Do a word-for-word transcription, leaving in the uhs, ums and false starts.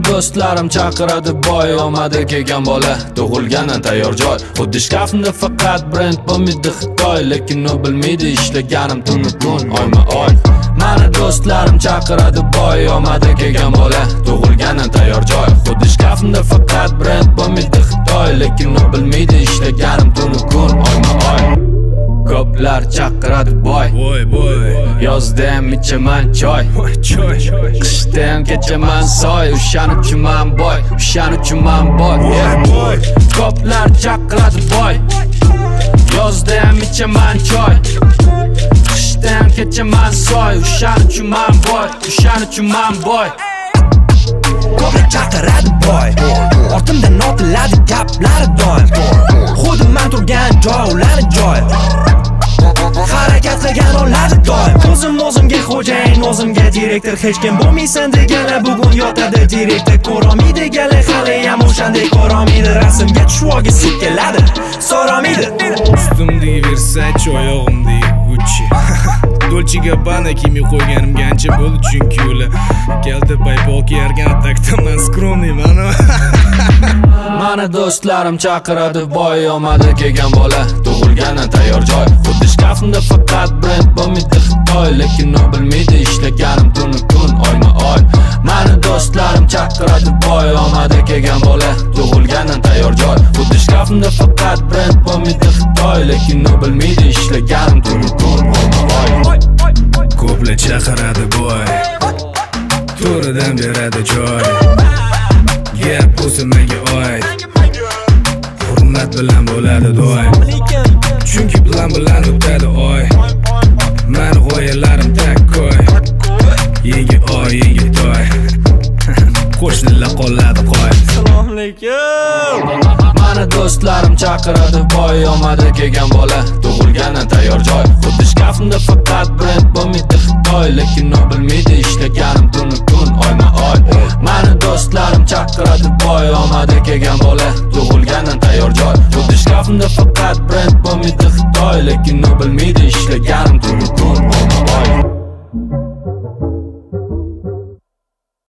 do'stlarim chaqiradi boy, omadi kelgan bola, tug'ilgandan tayyor joy. Xuddi shkafimda faqat brend bo'lmaydi Xitoy, lekin u bilmaydi ishlaganim tunu kun, oyma oy. Mani do'stlarim chaqiradi boy, omadi kelgan bola, tug'ilgandan tayyor joy. Xuddi shkafimda faqat brend bo'lmaydi Xitoy, lekin u bilmaydi ishlaganim tunu kun, oyma oy. Ko'plar chaqiradi boy, boy boy. Yozda ham ichaman choy, choy. Qishda ham kechaman soy, o'shaning uchun men boy, o'shaning uchun men boy. boy. Ko'plar chaqiradi boy, yozda ham ichaman choy, qishda ham kechaman soy, o'shaning uchun men boy, o'shaning uchun men boy. Ko'plar chaqiradi boy, ortimdan otiladi gaplari doim. Xuddi men turgan joy ularning joyi, harakat qilgan oladi doim. O'zim o'zimga xo'jayin, o'zimga direktor, hech kim bo'lmaysan deganlar bugun yotadi direktor. Ko'rolmaydi deganlar hali ham o'shandek ko'rolmaydi. Rasmga tushib olgisi keladi, so'ramaydi. Ustimdagi Versace, oyog'imdagi Gucci. Dolce Gabbana kiyib qo'yganimga ancha bo'ldi, chunki ular kalta paypol kiyargan takda men skromniyman. Mani do'stlarim chaqiradi boy, omadi kelgan bola, tug'ilgandan tayyor joy. Xuddi shkafimda faqat brend bo'lmaydi Xitoy, lekin u bilmaydi ishlaganim tunu kun, oyma oy. Mani do'stlarim chaqiradi boy, omadi kelgan bola, tug'ilgandan tayyor joy. Xuddi shkafimda faqat brend bo'lmaydi Xitoy, lekin u bilmaydi ishlaganim tunu kun, oyma oy. Ko'plar chaqiradi boy, to'ridan beradi joy. Gap bo'lsa menga oid, hurmat bilan bo'ladi doim. Chunki bilan bilan o'tadi oy, meni g'oyalarim takkoy. Yangi oy, yangi toy, qo'shnilar qoladi qoy. Assalomu alaykum. Mani do'stlarim chaqiradi boy, omadi kelgan bola, tug'ilgandan tayyor joy. Xuddi shkafimda faqat brend bo'lmaydi Xitoy, lekin u bilmaydi ishlaganim tunu kun, oyma oy. Mani do'stlarim chaqiradi boy, omadi kelgan bola, tug'ilgan